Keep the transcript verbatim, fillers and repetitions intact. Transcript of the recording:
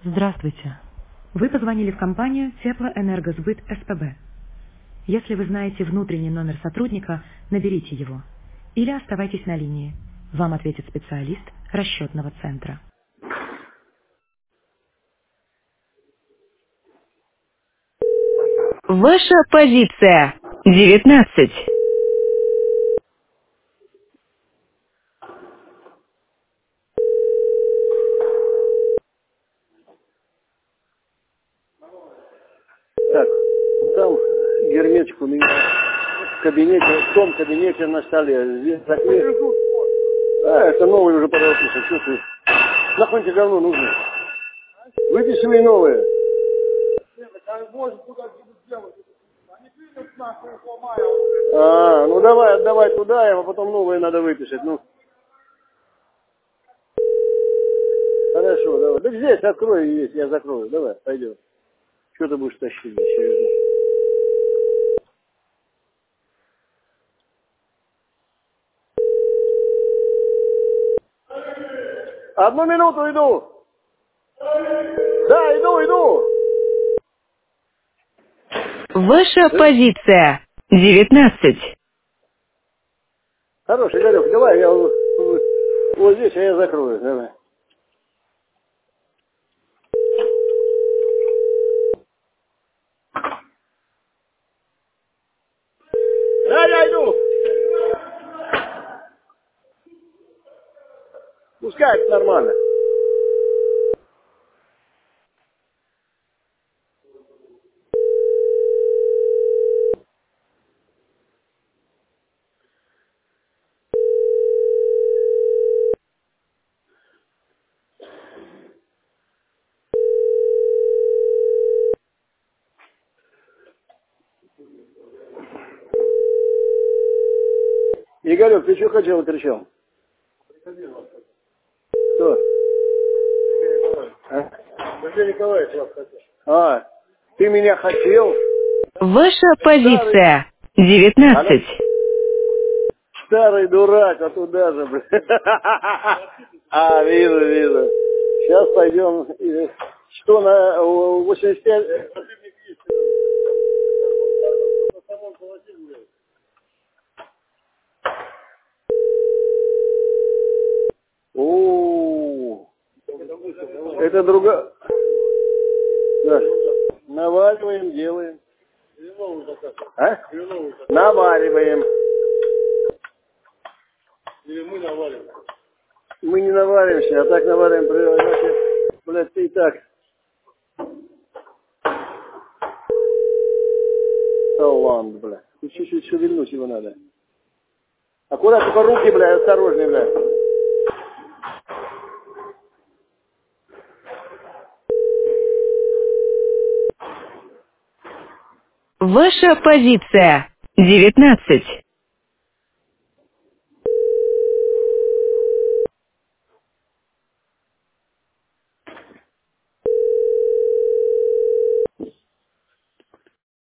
Здравствуйте. Вы позвонили в компанию Теплоэнергосбыт СПБ. Если вы знаете внутренний номер сотрудника, наберите его. Или оставайтесь на линии. Вам ответит специалист расчетного центра. Ваша позиция. девятнадцать. Так, там герметик у меня в кабинете, в том кабинете на столе. Здесь такие... А, это новый уже подописан, что ты? Нахуй тебе говно нужно? Выписывай новые. А, ну давай, отдавай туда, а потом новые надо выписать. Ну, хорошо, давай. Да здесь открой, есть, я закрою. Давай, пойдем. Что ты будешь тащить здесь через... Одну минуту иду. Да, иду, иду. Ваша Да? позиция. девятнадцать. Хороший, Игорек, давай, я вот, вот здесь, а я закрою. Давай. Да, я иду. Пускай это нормально. Игорек, ты что хотел, кричал? Кто? А? Сергей Николаевич вас хотел. А, ты меня хотел? Ваша Старый, позиция. алло? девятнадцать. Старый дурак, а туда же, блин. А, вижу, вижу. Сейчас пойдем. э, Что на э, восемьдесят пять? О, это друга. Да. Наваливаем, делаем. А? Наваливаем. Мы не наваримся, а так навариваем, иначе, блядь, ты и так. Талант, блядь. Тут чуть-чуть шевельнуть его надо. Аккуратно, только руки, блядь, осторожнее, блядь. Ваша позиция. девятнадцать.